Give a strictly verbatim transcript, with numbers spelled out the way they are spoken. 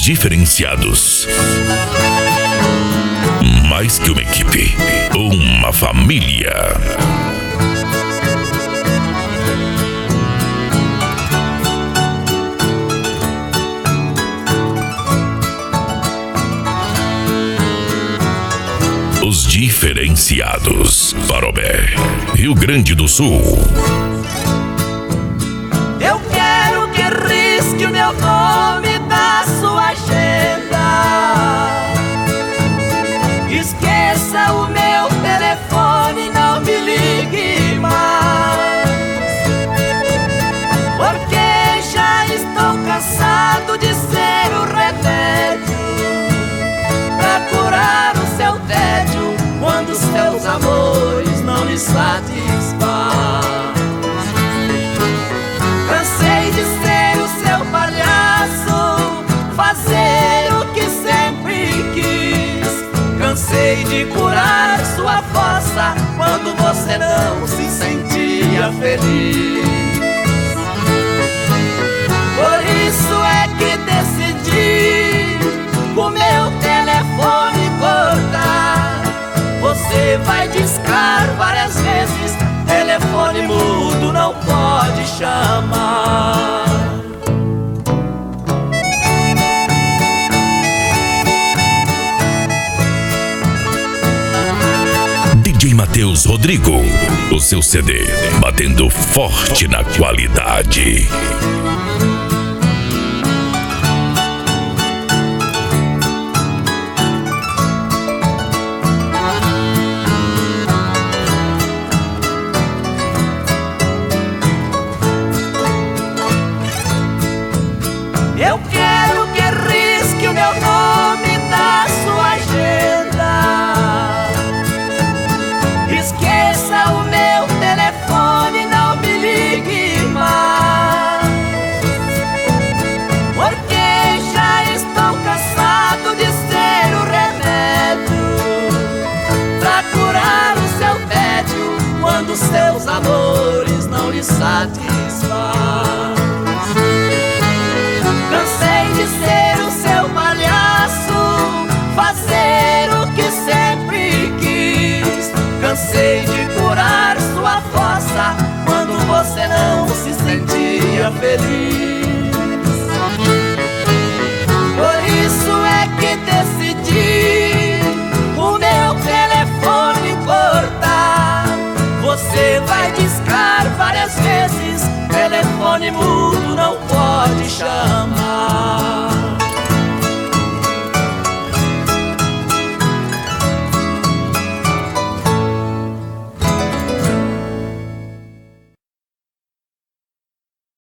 diferenciados. Mais que uma equipe, uma família. Os diferenciados. Parobé, Rio Grande do Sul. Eu quero que risque o meu nome da sua agenda. Esqueça o meu telefone, não me ligue mais, porque já estou cansado de ser o remédio pra curar o seu tédio quando os seus amores não lhe satisfazem. Cansei de ser o seu palhaço, fazer o que sempre quis. Cansei de curar sua fossa quando você não se sentia feliz. Por isso é que decidi o meu telefone cortar. Você vai discar várias vezes, telefone mudo não pode chamar. D J Matheus Rodrigo, o seu C D batendo forte na qualidade. Eu quero que risque o meu nome da sua agenda. Esqueça o meu telefone, não me ligue mais, porque já estou cansado de ser o remédio pra curar o seu tédio quando seus amores não lhe satisfazem. Cansei de ser o seu palhaço, fazer o que sempre quis. Cansei de curar sua fossa quando você não se sentia feliz. Por isso é que decidi o meu telefone cortar. Você vai discar várias vezes, telefone mudo não pode chamar.